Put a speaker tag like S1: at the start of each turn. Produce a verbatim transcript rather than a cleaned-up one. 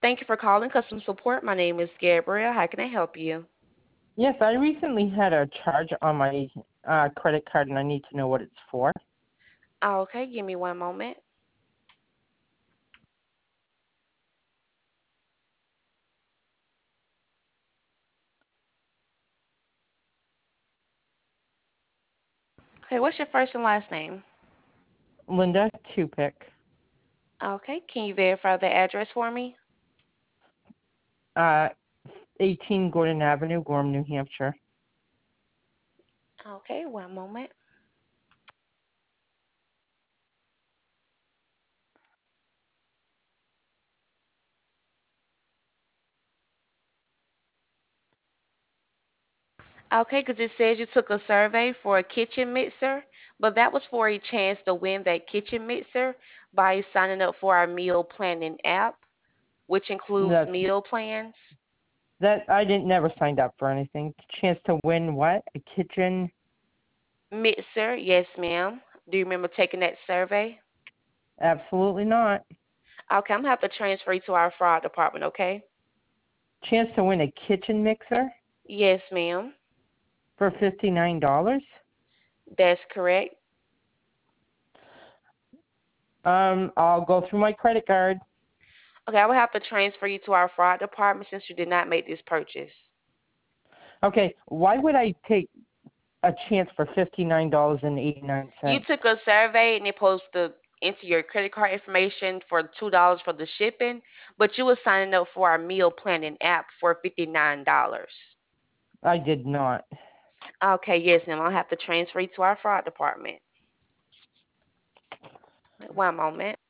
S1: Thank you for calling customer support. My name is Gabrielle. How can I help you?
S2: Yes, I recently had a charge on my uh, credit card, and I need to know what it's for.
S1: Okay, give me one moment. Okay, what's your first and last name?
S2: Linda Tupick,
S1: Okay, can you verify the address for me?
S2: uh, eighteen Gordon Avenue, Gorham, New Hampshire.
S1: Okay, one moment. Okay, because it says you took a survey for a kitchen mixer, but that was for a chance to win that kitchen mixer by signing up for our meal planning app, which includes
S2: That's
S1: meal plans.
S2: that. I didn't never signed up for anything. Chance to win what? A kitchen?
S1: Mixer, yes, ma'am. Do you remember taking that survey?
S2: Absolutely not.
S1: Okay, I'm gonna have to transfer you to our fraud department, okay?
S2: Chance to win a kitchen mixer
S1: Yes, ma'am.
S2: for fifty nine dollars.
S1: That's correct.
S2: Um, I'll go through my credit card.
S1: Okay, I will have to transfer you to our fraud department since you did not make this purchase.
S2: Okay, why would I take a chance for fifty nine dollars and eighty nine
S1: You
S2: cents?
S1: took a survey and it supposed to enter your credit card information for two dollars for the shipping, but you were signing up for our meal planning app for fifty nine dollars.
S2: I did not.
S1: Okay, yes, ma'am. I'll have to transfer you to our fraud department. One moment.